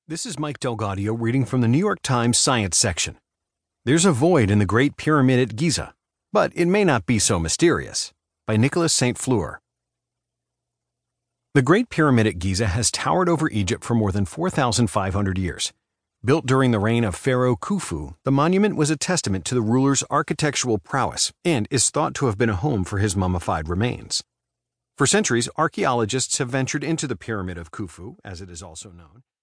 This is Mike Delgaudio reading from the New York Times Science section. There's a void in the Great Pyramid at Giza, but it may not be so mysterious. By Nicholas St. Fleur. The Great Pyramid at Giza has towered over Egypt for more than 4,500 years. Built during the reign of Pharaoh Khufu, the monument was a testament to the ruler's architectural prowess and is thought to have been a home for his mummified remains. For centuries, archaeologists have ventured into the Pyramid of Khufu, as it is also known.